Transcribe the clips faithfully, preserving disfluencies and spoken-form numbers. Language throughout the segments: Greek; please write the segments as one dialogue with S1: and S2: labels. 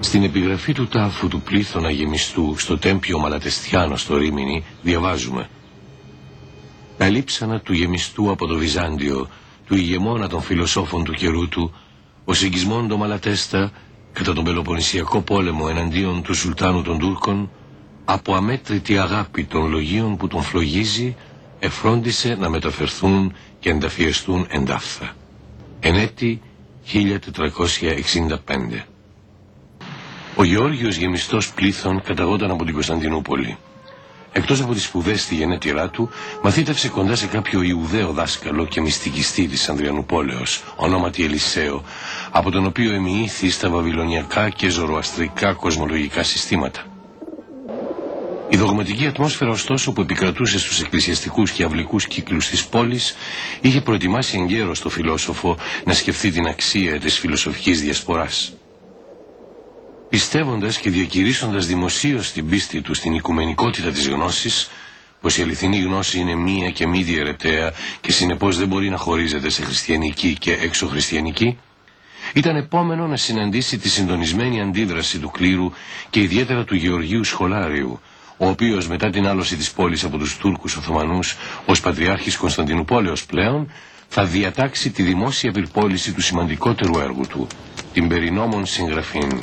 S1: Στην επιγραφή του τάφου του Πλήθωνα Γεμιστού στο Τέμπιο Μαλατεστιάνο στο Ρήμινι διαβάζουμε: «Τα λείψανα του Γεμιστού από το Βυζάντιο, του ηγεμόνα των φιλοσόφων του καιρού του, ο Σιγκισμόντο Μαλατέστα, κατά τον Πελοποννησιακό πόλεμο εναντίον του Σουλτάνου των Τούρκων, από αμέτρητη αγάπη των λογίων που τον φλογίζει, εφρόντισε να μεταφερθούν και ενταφιεστούν εντάφθα». Εν έτη χίλια τετρακόσια εξήντα πέντε. Ο Γεώργιος Γεμιστός Πλήθων καταγόταν από την Κωνσταντινούπολη. Εκτός από τις σπουδές στη γενέτειρά του, μαθήτευσε κοντά σε κάποιο Ιουδαίο δάσκαλο και μυστικιστή της Ανδριανουπόλεως, ονόματι Ελισσέο, από τον οποίο εμοιήθη στα βαβυλωνιακά και ζωροαστρικά κοσμολογικά συστήματα. Η δογματική ατμόσφαιρα, ωστόσο, που επικρατούσε στους εκκλησιαστικούς και αυλικούς κύκλους της πόλης, είχε προετοιμάσει εγκαίρως το φιλόσοφο να σκεφτεί την αξία της φιλοσοφικής διασποράς. Πιστεύοντας και διακηρύσσοντας δημοσίως την πίστη του στην οικουμενικότητα της γνώσης, πως η αληθινή γνώση είναι μία και μη διαιρεταία και συνεπώς δεν μπορεί να χωρίζεται σε χριστιανική και εξωχριστιανική, ήταν επόμενο να συναντήσει τη συντονισμένη αντίδραση του κλήρου και ιδιαίτερα του Γεωργίου Σχολάριου, ο οποίος μετά την άλωση της πόλης από τους Τούρκους Οθωμανούς ως Πατριάρχης Κωνσταντινουπόλεως πλέον θα διατάξει τη δημόσια πυρπόληση του σημαντικότερου έργου του, την περινόμων συγγραφήν.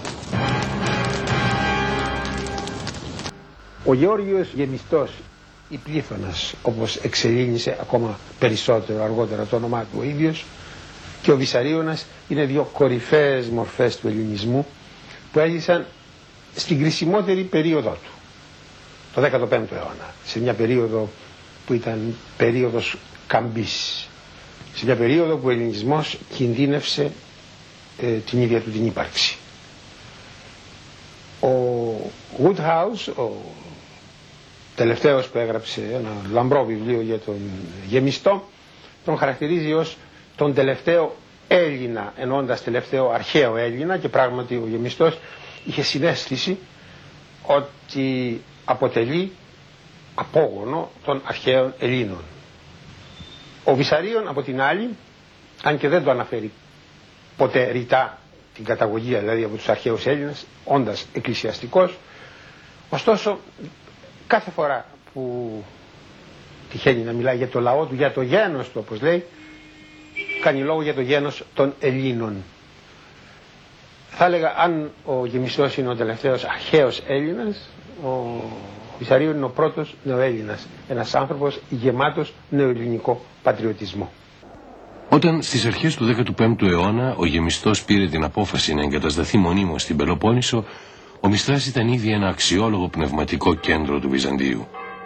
S2: Ο Γεώργιος Γεμιστός, ή Πλήθωνας, όπως εξελίνησε ακόμα περισσότερο αργότερα το όνομά του ο ίδιος, και ο Βυσαρίωνας είναι δύο κορυφαίες μορφές του ελληνισμού που έζησαν στην κρισιμότερη περίοδό του, το δέκατο πέμπτο αιώνα, σε μια περίοδο που ήταν περίοδος καμπής, σε μια περίοδο που ο ελληνισμός κινδύνευσε ε, την ίδια του την ύπαρξη. Ο Woodhouse, ο τελευταίος που έγραψε ένα λαμπρό βιβλίο για τον Γεμιστό, τον χαρακτηρίζει ως τον τελευταίο Έλληνα, εννοώντας τελευταίο αρχαίο Έλληνα, και πράγματι ο Γεμιστός είχε συναίσθηση ότι αποτελεί απόγονο των αρχαίων Ελλήνων. Ο Βυσαρίων από την άλλη, αν και δεν το αναφέρει ποτέ ρητά την καταγωγή δηλαδή από τους αρχαίους Έλληνες, όντας εκκλησιαστικός, ωστόσο κάθε φορά που τυχαίνει να μιλάει για το λαό του, για το γένος του όπως λέει, κάνει λόγο για το γένος των Ελλήνων. Θα έλεγα, αν ο Γεμιστός είναι ο τελευταίος αρχαίος Έλληνας, ο Βυσαρίων είναι ο πρώτος νεοέλληνας, ένας άνθρωπος γεμάτος νεοελληνικό πατριωτισμό.
S1: Όταν στις αρχές του δέκατου πέμπτου αιώνα ο Γεμιστός πήρε την απόφαση να εγκατασταθεί μονίμως στην Πελοπόννησο, ο Μιστράς ήταν ήδη ένα αξιόλογο πνευματικό κέντρο του Βυζαντίου.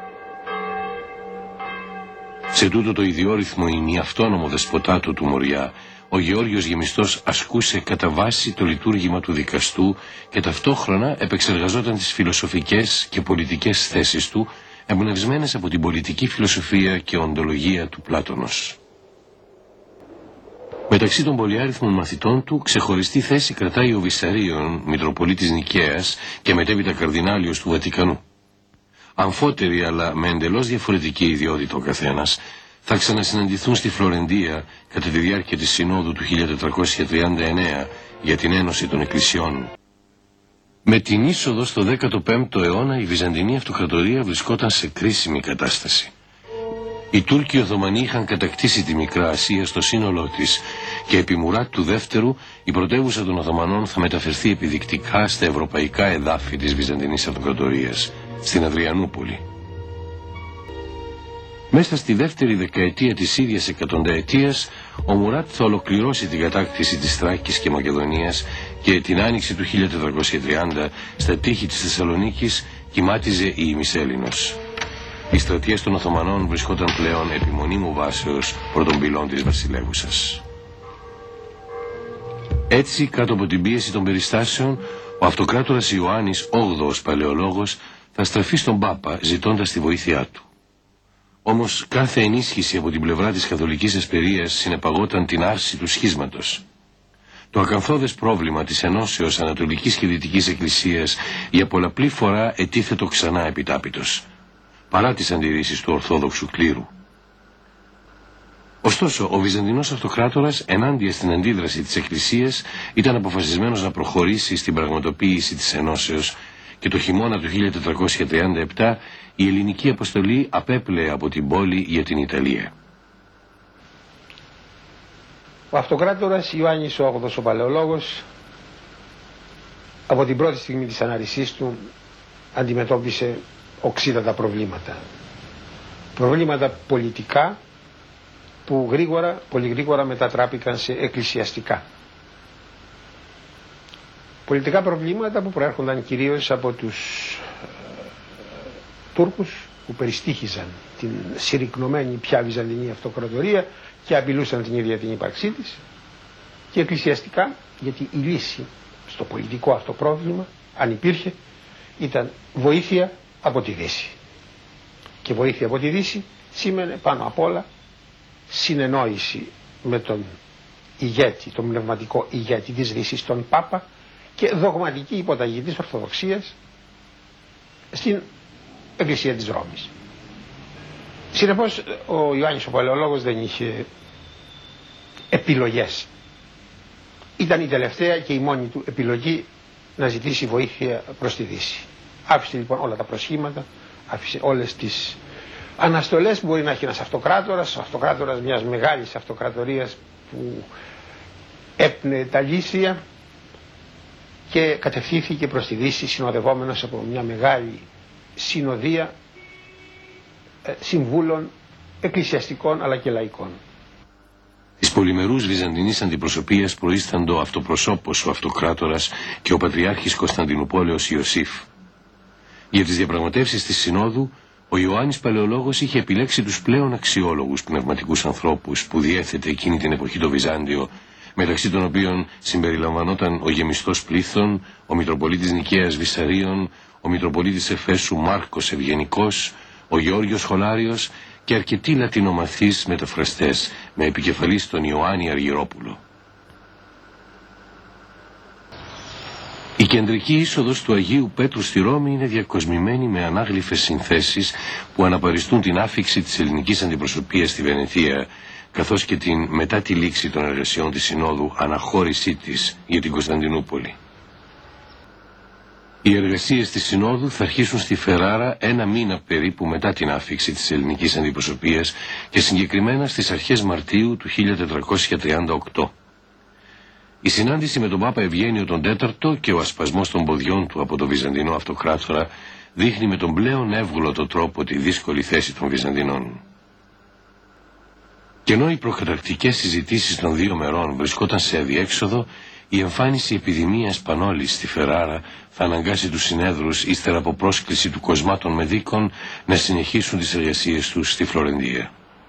S1: Σε τούτο το ιδιόρυθμο ημιαυτόνομο δεσποτάτο του Μοριά, ο Γεώργιος Γεμιστός ασκούσε κατά βάση το λειτουργήμα του δικαστού και ταυτόχρονα επεξεργαζόταν τις φιλοσοφικές και πολιτικές θέσεις του, εμπνευσμένες από την πολιτική φιλοσοφία και οντολογία του Πλάτωνος. Μεταξύ των πολυάριθμων μαθητών του ξεχωριστή θέση κρατάει ο Βυσαρίων, Μητροπολίτης Νικαίας και μετέπειτα Καρδινάλιος του Βατικανού. Αμφότεροι αλλά με εντελώς διαφορετική ιδιότητα ο καθένας, θα ξανασυναντηθούν στη Φλωρεντία κατά τη διάρκεια της Συνόδου του χίλια τετρακόσια τριάντα εννέα για την Ένωση των Εκκλησιών. Με την είσοδο στο δέκατο πέμπτο αιώνα η Βυζαντινή Αυτοκρατορία βρισκόταν σε κρίσιμη κατάσταση. Οι Τούρκοι Οθωμανοί είχαν κατακτήσει τη Μικρά Ασία στο σύνολό της και επί Μουράτ του δεύτερου η πρωτεύουσα των Οθωμανών θα μεταφερθεί επιδεικτικά στα ευρωπαϊκά εδάφη της Βυζαντινής Αυτοκρατορίας, στην Αδριανούπολη. Μέσα στη δεύτερη δεκαετία της ίδιας εκατονταετίας, ο Μουράτ θα ολοκληρώσει την κατάκτηση της Θράκης και Μακεδονίας και την άνοιξη του χίλια τετρακόσια τριάντα στα τείχη της Θεσσαλονίκης κυμάτιζε η ημισέλληνος. Οι στρατιές των Οθωμανών βρισκόταν πλέον επί μονίμου βάσεως πρωτών πυλών της βασιλεύουσας. Έτσι, κάτω από την πίεση των περιστάσεων, ο αυτοκράτορας Ιωάννης όγδοος Παλαιολόγος θα στραφεί στον Πάπα ζητώντας τη βοήθειά του. Όμως κάθε ενίσχυση από την πλευρά της καθολικής εσπερίας συνεπαγόταν την άρση του σχίσματος. Το ακαθόδες πρόβλημα της ενώσεως Ανατολικής και Δυτικής Εκκλησίας για πολλαπλή φορά ετίθετο ξανά επιτάπητος, παρά τις αντιρρήσεις του Ορθόδοξου κλήρου. Ωστόσο, ο Βυζαντινός Αυτοκράτορας, ενάντια στην αντίδραση της Εκκλησίας, ήταν αποφασισμένος να προχωρήσει στην πραγματοποίηση της ενώσεως και το χειμώνα του χίλια τετρακόσια τριάντα επτά η ελληνική αποστολή απέπλεε από την πόλη για την Ιταλία.
S2: Ο Αυτοκράτορας Ιωάννης ο Όγδοος ο Παλαιολόγος, από την πρώτη στιγμή της ανάρρησής του, αντιμετώπισε οξύτατα προβλήματα. Προβλήματα πολιτικά που γρήγορα, πολύ γρήγορα μετατράπηκαν σε εκκλησιαστικά. Πολιτικά προβλήματα που προέρχονταν κυρίως από τους ε, Τούρκους που περιστήχιζαν την συρρυκνωμένη πια Βυζαντινή Αυτοκρατορία και απειλούσαν την ίδια την ύπαρξή της, και εκκλησιαστικά γιατί η λύση στο πολιτικό αυτό πρόβλημα, αν υπήρχε, ήταν βοήθεια από τη Δύση. Και βοήθεια από τη Δύση σήμαινε πάνω απ' όλα συνεννόηση με τον ηγέτη, τον πνευματικό ηγέτη της Δύσης, τον Πάπα, και δογματική υποταγή της Ορθοδοξίας στην Εκκλησία της Ρώμης. Συνεπώς ο Ιωάννης ο Παλαιολόγος δεν είχε επιλογές. Ήταν η τελευταία και η μόνη του επιλογή να ζητήσει βοήθεια προς τη Δύση. Άφησε λοιπόν όλα τα προσχήματα, άφησε όλες τις αναστολές που μπορεί να έχει ένας αυτοκράτορας, ο αυτοκράτορας μιας μεγάλης αυτοκρατορίας που έπνεε τα λύσια, και κατευθύνθηκε προς τη Δύση συνοδευόμενος από μια μεγάλη συνοδεία ε, συμβούλων εκκλησιαστικών αλλά και λαϊκών.
S1: Της πολυμερούς βυζαντινής αντιπροσωπείας προείσταντο ο αυτοπροσώπος ο Αυτοκράτορας και ο Πατριάρχης Κωνσταντινουπόλεως Ιωσήφ. Για τις διαπραγματεύσεις της Συνόδου, ο Ιωάννης Παλαιολόγος είχε επιλέξει τους πλέον αξιόλογους πνευματικούς ανθρώπους που διέθετε εκείνη την εποχή το Βυζάντιο, μεταξύ των οποίων συμπεριλαμβανόταν ο γεμιστός Πλήθων, ο Μητροπολίτης Νικαίας Βυσσαρίων, ο Μητροπολίτης Εφέσου Μάρκος Ευγενικός, ο Γεώργιος Σχολάριος και αρκετοί λατινομαθείς μεταφραστές, με επικεφαλής τον Ιωάννη Αργυρόπουλο. Η κεντρική είσοδος του Αγίου Πέτρου στη Ρώμη είναι διακοσμημένη με ανάγλυφες συνθέσεις που αναπαριστούν την άφιξη της ελληνικής αντιπροσωπείας στη Βενετία, καθώς και την μετά τη λήξη των εργασιών της Συνόδου αναχώρησή της για την Κωνσταντινούπολη. Οι εργασίες της Συνόδου θα αρχίσουν στη Φεράρα ένα μήνα περίπου μετά την άφιξη της ελληνικής αντιπροσωπείας και συγκεκριμένα στις αρχές Μαρτίου του χίλια τετρακόσια τριάντα οκτώ. Η συνάντηση με τον Πάπα Ευγένιο τον Τέταρτο και ο ασπασμός των ποδιών του από τον Βυζαντινό Αυτοκράτορα δείχνει με τον πλέον εύγλωτο τρόπο τη δύσκολη θέση των Βυζαντινών. Και ενώ οι προκαταρκτικές συζητήσεις των δύο μερών βρισκόταν σε αδιέξοδο, η εμφάνιση επιδημίας πανόλης στη Φεράρα θα αναγκάσει τους συνέδρους, ύστερα από πρόσκληση του Κοσμά των Μεδίκων, να συνεχίσουν τις εργασίες τους στη Φλωρεντία.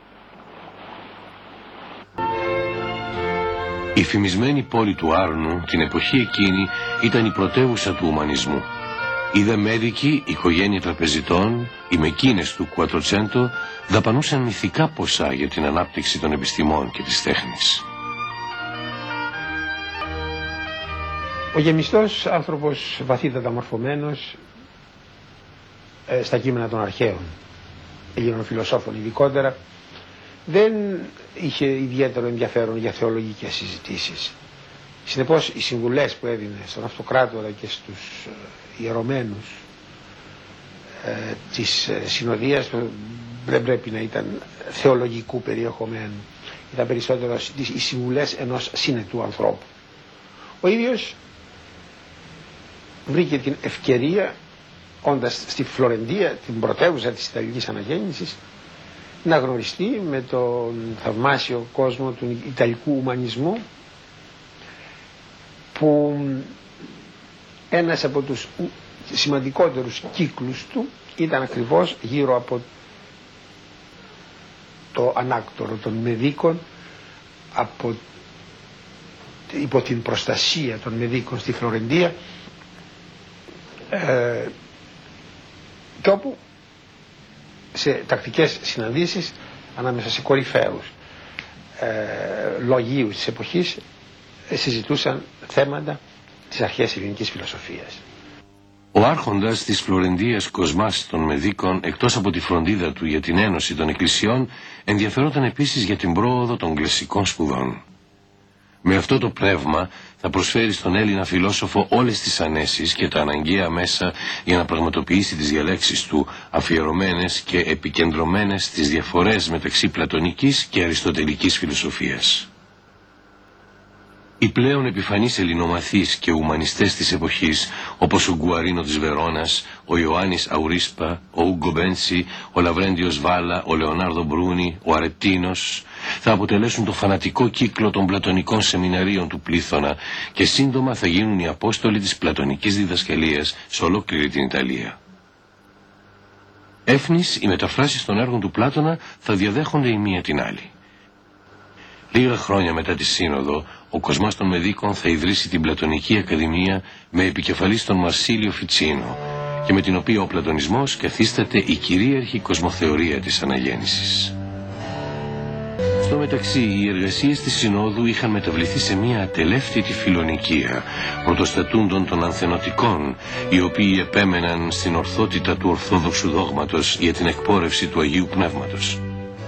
S1: Η φημισμένη πόλη του Άρνου την εποχή εκείνη ήταν η πρωτεύουσα του ουμανισμού. Οι δε Μέδικοι, οικογένεια τραπεζιτών, οι Μεκίνες του Κουατροτσέντο δαπανούσαν μυθικά ποσά για την ανάπτυξη των επιστημών και της τέχνης.
S2: Ο γεμιστός άνθρωπος βαθύτατα μορφωμένος ε, στα κείμενα των αρχαίων Ελλήνων φιλοσόφων ειδικότερα, δεν είχε ιδιαίτερο ενδιαφέρον για θεολογικές συζητήσεις. Συνεπώς οι συμβουλές που έδινε στον Αυτοκράτορα και στους ε, ιερωμένους ε, της ε, συνοδείας δεν πρέπει να ήταν θεολογικού περιεχομένου. Ήταν περισσότερο οι συμβουλές ενός συνετού ανθρώπου. Ο ίδιος βρήκε την ευκαιρία, όντας στη Φλωρεντία, την πρωτεύουσα της Ιταλικής αναγέννησης, να γνωριστεί με τον θαυμάσιο κόσμο του Ιταλικού ουμανισμού, που ένας από τους σημαντικότερους κύκλους του ήταν ακριβώς γύρω από το ανάκτορο των Μεδίκων, από, υπό την προστασία των Μεδίκων στη Φλωρεντία, ε, και όπου σε τακτικές συναντήσεις ανάμεσα σε κορυφαίους ε, λογίους της εποχής ε, συζητούσαν θέματα της αρχαίας ελληνικής φιλοσοφίας.
S1: Ο άρχοντας της Φλωρεντίας Κοσμάς των Μεδίκων, εκτός από τη φροντίδα του για την ένωση των εκκλησιών, ενδιαφερόταν επίσης για την πρόοδο των κλασικών σπουδών. Με αυτό το πνεύμα θα προσφέρει στον Έλληνα φιλόσοφο όλες τις ανέσεις και τα αναγκαία μέσα για να πραγματοποιήσει τις διαλέξεις του, αφιερωμένες και επικεντρωμένες στις διαφορές μεταξύ πλατωνικής και αριστοτελικής φιλοσοφίας. Οι πλέον επιφανείς ελληνομαθείς και ουμανιστές της εποχής, όπως ο Γκουαρίνο της Βερόνας, ο Ιωάννης Αουρίσπα, ο Ούγκο Μπέντσι, ο Λαβρέντιος Βάλα, ο Λεωνάρδο Μπρούνι, ο Αρετίνος, θα αποτελέσουν το φανατικό κύκλο των πλατωνικών σεμιναρίων του Πλήθωνα και σύντομα θα γίνουν οι απόστολοι της πλατωνικής διδασκαλίας σε ολόκληρη την Ιταλία. Έφνης, οι μεταφράσεις των έργων του Πλάτωνα θα διαδέχονται η μία την άλλη. Λίγα χρόνια μετά τη Σύνοδο, ο Κοσμάς των Μεδίκων θα ιδρύσει την Πλατωνική Ακαδημία με επικεφαλής τον Μαρσίλιο Φιτσίνο και με την οποία ο πλατωνισμός καθίσταται η κυρίαρχη κοσμοθεωρία της αναγέννησης. Στο μεταξύ, οι εργασίες της Συνόδου είχαν μεταβληθεί σε μια ατελεύτητη φιλονικία πρωτοστατούντων των ανθενωτικών, οι οποίοι επέμεναν στην ορθότητα του ορθόδοξου δόγματος για την εκπόρευση του Αγίου Πνεύματος.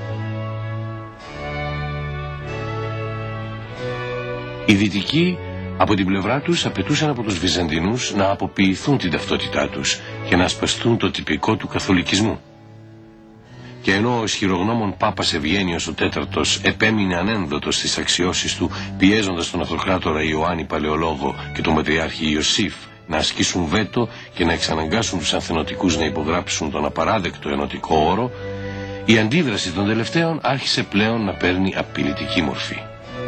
S1: Οι Δυτικοί από την πλευρά τους απαιτούσαν από τους Βυζαντινούς να αποποιηθούν την ταυτότητά τους και να ασπαστούν το τυπικό του καθολικισμού. Και ενώ ο ισχυρογνώμων Πάπας Ευγένιος ο Τέταρτος επέμεινε ανένδοτος στις αξιώσεις του, πιέζοντας τον αυτοκράτορα Ιωάννη Παλαιολόγο και τον Πατριάρχη Ιωσήφ να ασκήσουν βέτο και να εξαναγκάσουν τους ανθενωτικούς να υπογράψουν τον απαράδεκτο ενωτικό όρο, η αντίδραση των τελευταίων άρχισε πλέον να παίρνει απειλητική μορφή.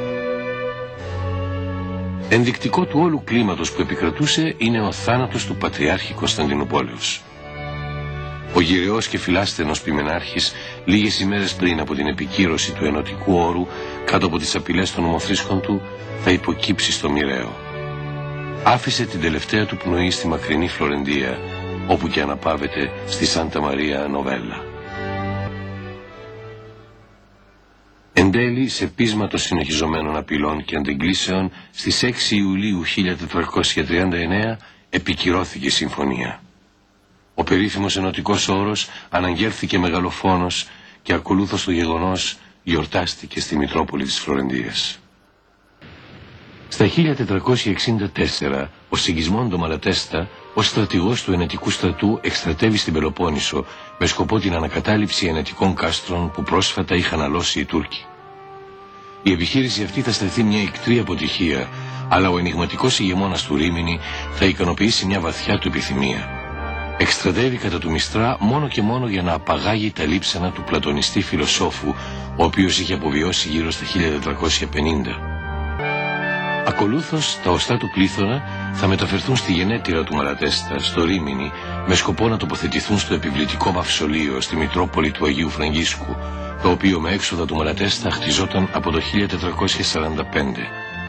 S1: Ενδεικτικό του όλου κλίματος που επικρατούσε είναι ο θάνατος του Πατριάρχη Κωνσταντινουπόλεως. Ο γυρεός και φιλάστενος ποιμενάρχης, λίγες ημέρες πριν από την επικύρωση του ενωτικού όρου, κάτω από τις απειλές των ομοθρήσκων του, θα υποκύψει στο μοιραίο. Άφησε την τελευταία του πνοή στη μακρινή Φλωρεντία, όπου και αναπαύεται στη Σάντα Μαρία Νοβέλα. Εν τέλει, σε πείσμα των συνεχιζομένων απειλών και αντεγκλήσεων, στις έξι Ιουλίου χίλια τετρακόσια τριάντα εννέα επικυρώθηκε η συμφωνία. Ο περίφημος ενωτικός όρος αναγγέλθηκε μεγαλοφόνος και ακολούθως το γεγονός γιορτάστηκε στη Μητρόπολη της Φλωρεντίας. Στα χίλια τετρακόσια εξήντα τέσσερα, ο Σιγισμόντο Μαλατέστα, ως στρατηγός του ενετικού στρατού, εκστρατεύει στην Πελοπόννησο με σκοπό την ανακατάληψη ενετικών κάστρων που πρόσφατα είχαν αλώσει οι Τούρκοι. Η επιχείρηση αυτή θα στεφθεί μια ικτρή αποτυχία, αλλά ο ενιγματικός ηγεμόνας του Ρήμινη θα ικανοποιήσει μια βαθιά του επιθυμία. Εκστρατεύει κατά του Μιστρά μόνο και μόνο για να απαγάγει τα λείψανα του πλατωνιστή φιλοσόφου, ο οποίος είχε αποβιώσει γύρω στα χίλια τετρακόσια πενήντα. Ακολούθως, τα οστά του Πλήθωνα θα μεταφερθούν στη γενέτειρα του Μαλατέστα, στο Ρήμινι, με σκοπό να τοποθετηθούν στο επιβλητικό μαυσολείο στη Μητρόπολη του Αγίου Φραγκίσκου, το οποίο με έξοδα του Μαλατέστα χτιζόταν από το χίλια τετρακόσια σαράντα πέντε.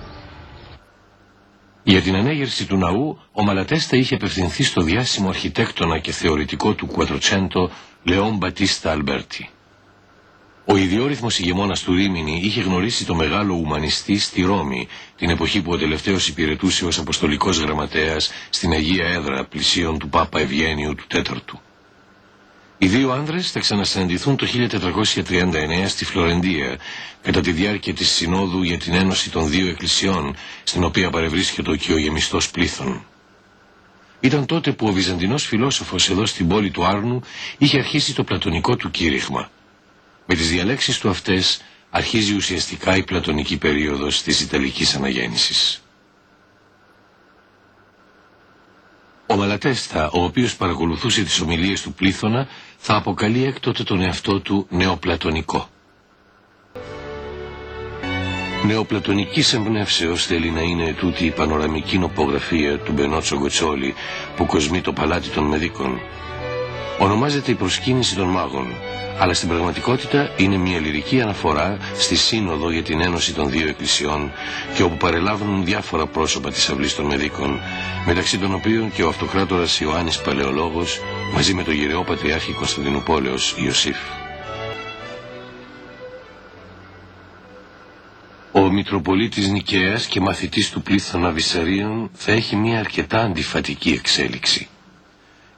S1: Για την ανέγερση του ναού, ο Μαλατέστα είχε απευθυνθεί στο διάσημο αρχιτέκτονα και θεωρητικό του Κουατροτσέντο, Λεόν Μπατίστα Αλμπέρτι. Ο ιδιόρυθμος ηγεμόνας του Ρήμινι είχε γνωρίσει το μεγάλο ουμανιστή στη Ρώμη, την εποχή που ο τελευταίος υπηρετούσε ως αποστολικός γραμματέας στην Αγία Έδρα πλησίων του Πάπα Ευγένιου του Τέταρτου. Οι δύο άνδρες θα ξανασυναντηθούν το χίλια τετρακόσια τριάντα εννέα στη Φλωρεντία, κατά τη διάρκεια της Συνόδου για την Ένωση των Δύο Εκκλησιών, στην οποία παρευρίσκεται και ο γεμιστός Πλήθων. Ήταν τότε που ο Βυζαντινός φιλόσοφος εδώ στην πόλη του Άρνου είχε αρχίσει το πλατωνικό του κήρυγμα. Με τις διαλέξεις του αυτές αρχίζει ουσιαστικά η πλατωνική περίοδος της Ιταλικής αναγέννησης. Ο Μαλατέστα, ο οποίος παρακολουθούσε τις ομιλίες του Πλήθωνα, θα αποκαλεί έκτοτε τον εαυτό του νεοπλατωνικό. Νεοπλατωνικής εμπνεύσεως θέλει να είναι τούτη η πανοραμική νοπογραφία του Μπενότσο Γκοτσόλη που κοσμεί το παλάτι των Μεδίκων. Ονομάζεται η προσκύνηση των μάγων, αλλά στην πραγματικότητα είναι μια λυρική αναφορά στη Σύνοδο για την Ένωση των Δύο Εκκλησιών και όπου παρελάβουν διάφορα πρόσωπα της αυλής των Μεδίκων, μεταξύ των οποίων και ο αυτοκράτορας Ιωάννης Παλαιολόγος μαζί με τον γεραιό Πατριάρχη Κωνσταντινουπόλεως Ιωσήφ. Ο Μητροπολίτης Νικαίας και μαθητής του Πλήθωνα Βυσσαρίων θα έχει μια αρκετά αντιφατική εξέλιξη.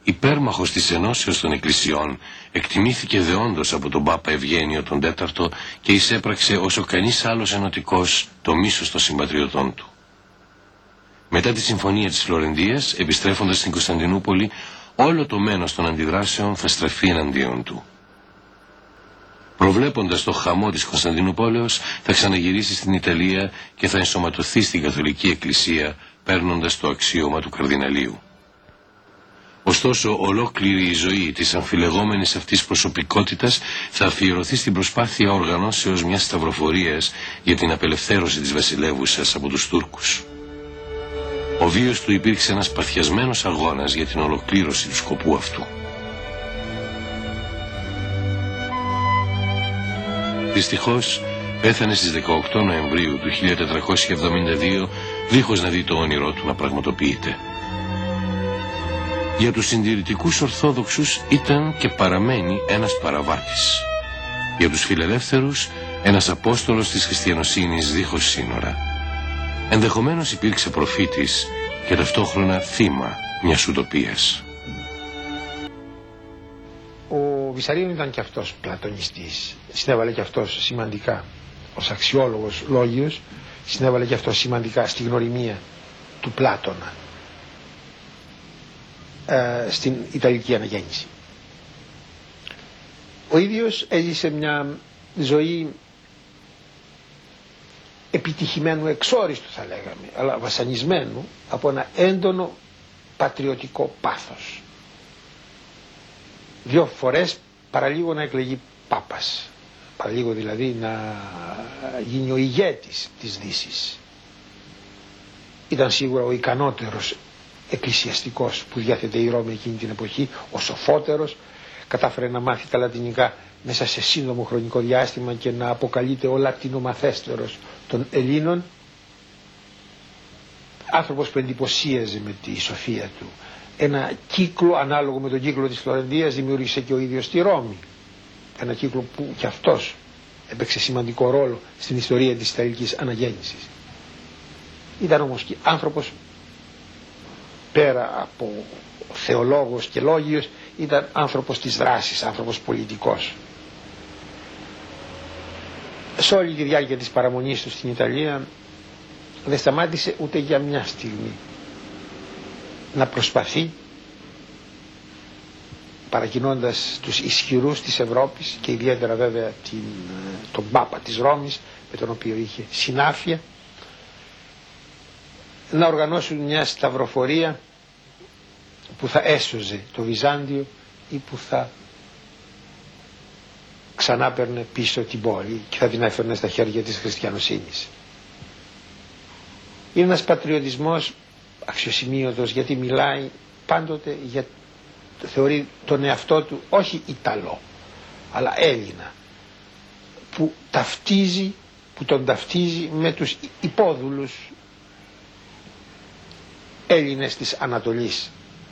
S1: υπέρμαχος της ενώσεως των εκκλησιών, εκτιμήθηκε δεόντως από τον Πάπα Ευγένιο τον τέταρτο και εισέπραξε όσο κανείς άλλος ενωτικός το μίσος των συμπατριωτών του. Μετά τη συμφωνία της Φλωρεντίας, επιστρέφοντας στην Κωνσταντινούπολη, όλο το μένος των αντιδράσεων θα στραφεί εναντίον του. Προβλέποντας το χαμό της Κωνσταντινούπολεως, θα ξαναγυρίσει στην Ιταλία και θα ενσωματωθεί στην Καθολική Εκκλησία, παίρνοντας το αξίωμα του καρδιναλίου. Ωστόσο, ολόκληρη η ζωή της αμφιλεγόμενης αυτής προσωπικότητας θα αφιερωθεί στην προσπάθεια οργανώσεως μιας σταυροφορίας για την απελευθέρωση της βασιλεύουσας από τους Τούρκους. Ο βίος του υπήρξε ένας παθιασμένος αγώνας για την ολοκλήρωση του σκοπού αυτού. Δυστυχώς, πέθανε στις δεκαοκτώ Νοεμβρίου του χίλια τετρακόσια εβδομήντα δύο, δίχως να δει το όνειρό του να πραγματοποιείται. Για τους συντηρητικούς Ορθόδοξους ήταν και παραμένει ένας παραβάτης. Για τους φιλελεύθερους, ένας απόστολος της χριστιανοσύνης δίχως σύνορα. Ενδεχομένως υπήρξε προφήτης και ταυτόχρονα θύμα μιας ουτοπίας.
S2: Ο Βυσαρίων ήταν και αυτός πλατωνιστής. Συνέβαλε και αυτός σημαντικά ως αξιόλογος λόγιος, συνέβαλε και αυτός σημαντικά στη γνωριμία του Πλάτωνα ε, στην Ιταλική Αναγέννηση. Ο ίδιος έζησε μια ζωή επιτυχημένου εξόριστου, θα λέγαμε, αλλά βασανισμένου από ένα έντονο πατριωτικό πάθος. Δύο φορές παραλίγο να εκλεγεί Πάπας, παραλίγο δηλαδή να γίνει ο ηγέτης της Δύσης. Ήταν σίγουρα ο ικανότερος εκκλησιαστικός που διάθετε η Ρώμη εκείνη την εποχή, ο σοφότερος, κατάφερε να μάθει τα λατινικά μέσα σε σύντομο χρονικό διάστημα και να αποκαλείται ο λατινομαθέστερος των Ελλήνων. Άνθρωπος που εντυπωσίαζε με τη σοφία του. Ένα κύκλο ανάλογο με τον κύκλο της Φλωρεντίας δημιούργησε και ο ίδιος στη Ρώμη. Ένα κύκλο που και αυτός έπαιξε σημαντικό ρόλο στην ιστορία της Ιταλικής Αναγέννησης. Ήταν όμως και άνθρωπος, πέρα από θεολόγος και λόγιος, ήταν άνθρωπος της δράσης, άνθρωπος πολιτικός. Σε όλη τη διάρκεια της παραμονής του στην Ιταλία δεν σταμάτησε ούτε για μια στιγμή να προσπαθεί, παρακινώντας τους ισχυρούς της Ευρώπης και ιδιαίτερα βέβαια την, τον Πάπα της Ρώμης, με τον οποίο είχε συνάφεια, να οργανώσουν μια σταυροφορία που θα έσωζε το Βυζάντιο ή που θα ξανά παίρνε πίσω την πόλη και θα την έφερνε στα χέρια της χριστιανοσύνης. Είναι ένας πατριωτισμός αξιοσημείωτος, γιατί μιλάει πάντοτε για, θεωρεί τον εαυτό του όχι Ιταλό αλλά Έλληνα, που ταυτίζει, που τον ταυτίζει με τους υπόδουλους Έλληνες της Ανατολής.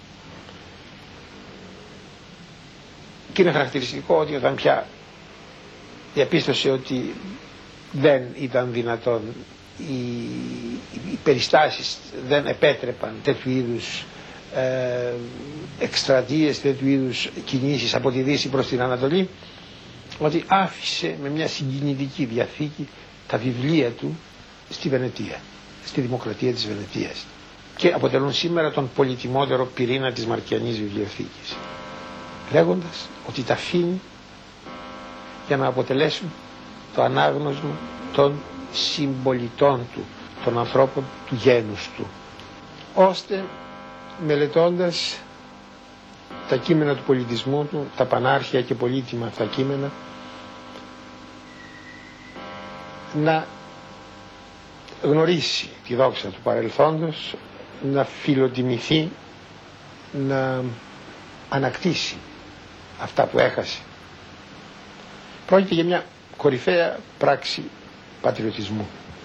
S2: Και είναι χαρακτηριστικό ότι όταν πια διαπίστωσε ότι δεν ήταν δυνατόν, οι, οι περιστάσεις δεν επέτρεπαν τέτοιου είδους ε, εκστρατείες, τέτοιου είδους κινήσεις από τη Δύση προς την Ανατολή, ότι άφησε με μια συγκινητική διαθήκη τα βιβλία του στη Βενετία, στη Δημοκρατία της Βενετίας, και αποτελούν σήμερα τον πολυτιμότερο πυρήνα της Μαρκιανής βιβλιοθήκης, λέγοντας ότι τα αφήνει για να αποτελέσουν το ανάγνωσμα των συμπολιτών του, των ανθρώπων του γένους του, ώστε μελετώντας τα κείμενα του πολιτισμού του, τα πανάρχια και πολύτιμα αυτά κείμενα, να γνωρίσει τη δόξα του παρελθόντος, να φιλοτιμηθεί, να ανακτήσει αυτά που έχασε. Πρόκειται για μια κορυφαία πράξη πατριωτισμού.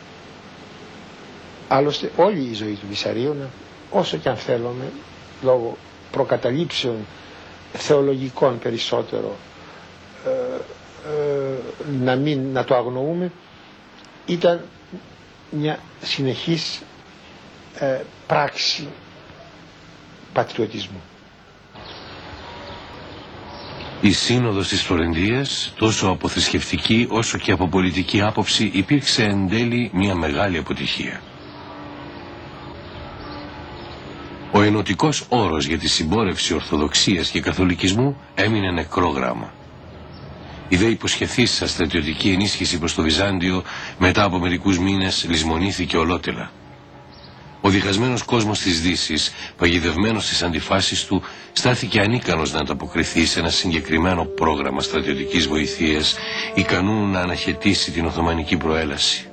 S2: Άλλωστε όλη η ζωή του Βυσαρίωνα, όσο και αν θέλουμε, λόγω προκαταλήψεων θεολογικών περισσότερο, ε, ε, να, μην, να το αγνοούμε, ήταν μια συνεχής ε, πράξη πατριωτισμού.
S1: Η σύνοδος της Φλωρεντίας, τόσο από θρησκευτική όσο και από πολιτική άποψη, υπήρξε εν τέλει μια μεγάλη αποτυχία. Ο ενωτικός όρος για τη συμπόρευση Ορθοδοξίας και Καθολικισμού έμεινε νεκρό γράμμα. Η δε υποσχεθήσα στρατιωτική ενίσχυση προς το Βυζάντιο μετά από μερικούς μήνες λησμονήθηκε ολότελα. Ο διχασμένος κόσμος της Δύσης, παγιδευμένος στις αντιφάσεις του, στάθηκε ανίκανος να ανταποκριθεί σε ένα συγκεκριμένο πρόγραμμα στρατιωτικής βοηθείας, ικανού να αναχαιτήσει την Οθωμανική προέλαση.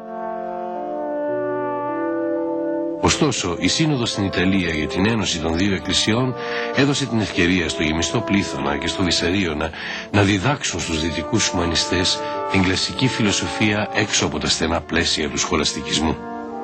S1: Ωστόσο, η σύνοδος στην Ιταλία για την ένωση των δύο εκκλησιών έδωσε την ευκαιρία στο γεμιστό Πλήθωνα και στο Βυσσαρίωνα να διδάξουν στους δυτικούς ουμανιστές την κλασική φιλοσοφία έξω από τα στενά πλαίσια του σχολαστικισμού.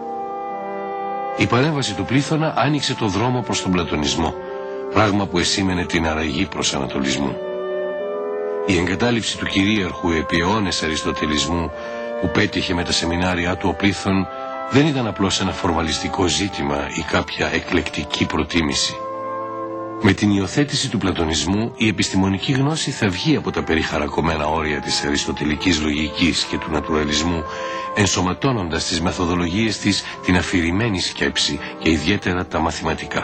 S1: Η παρέμβαση του Πλήθωνα άνοιξε το δρόμο προς τον πλατωνισμό, πράγμα που εσήμενε την αραγή προς ανατολισμού. Η εγκατάλειψη του κυρίαρχου επί αιώνες αριστοτελισμού που πέτυχε με τα σεμινάρια του ο Πλήθων δεν ήταν απλώς ένα φορμαλιστικό ζήτημα ή κάποια εκλεκτική προτίμηση. Με την υιοθέτηση του πλατωνισμού η επιστημονική γνώση θα βγει από τα περιχαρακωμένα όρια της αριστοτελικής λογικής και του νατουραλισμού, ενσωματώνοντας στις μεθοδολογίες της την αφηρημένη σκέψη και ιδιαίτερα τα μαθηματικά.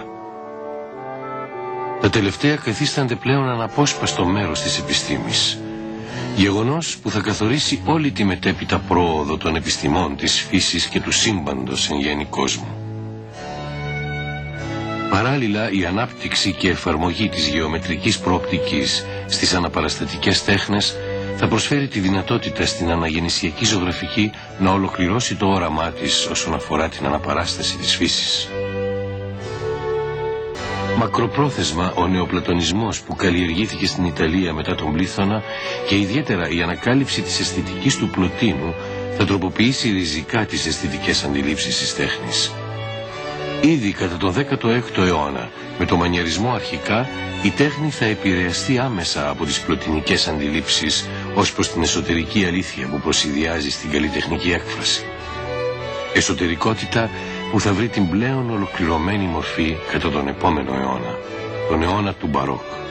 S1: Τα τελευταία καθίστανται πλέον αναπόσπαστο μέρος της επιστήμης. Γεγονός που θα καθορίσει όλη τη μετέπειτα πρόοδο των επιστημών της φύσης και του σύμπαντος εν γέννη κόσμου. Παράλληλα, η ανάπτυξη και εφαρμογή της γεωμετρικής προοπτικής στις αναπαραστατικές τέχνες θα προσφέρει τη δυνατότητα στην αναγεννησιακή ζωγραφική να ολοκληρώσει το όραμά της όσον αφορά την αναπαράσταση της φύσης. Μακροπρόθεσμα, ο νεοπλατωνισμός που καλλιεργήθηκε στην Ιταλία μετά τον Πλήθωνα και ιδιαίτερα η ανακάλυψη της αισθητικής του Πλωτίνου θα τροποποιήσει ριζικά τις αισθητικές αντιλήψεις της τέχνης. Ήδη κατά τον δέκατο έκτο αιώνα, με το μανιερισμό αρχικά, η τέχνη θα επηρεαστεί άμεσα από τις πλωτινικές αντιλήψεις ως προς την εσωτερική αλήθεια που προσηδιάζει στην καλλιτεχνική έκφραση. Εσωτερικότητα που θα βρει την πλέον ολοκληρωμένη μορφή κατά τον επόμενο αιώνα, τον αιώνα του Μπαρόκ.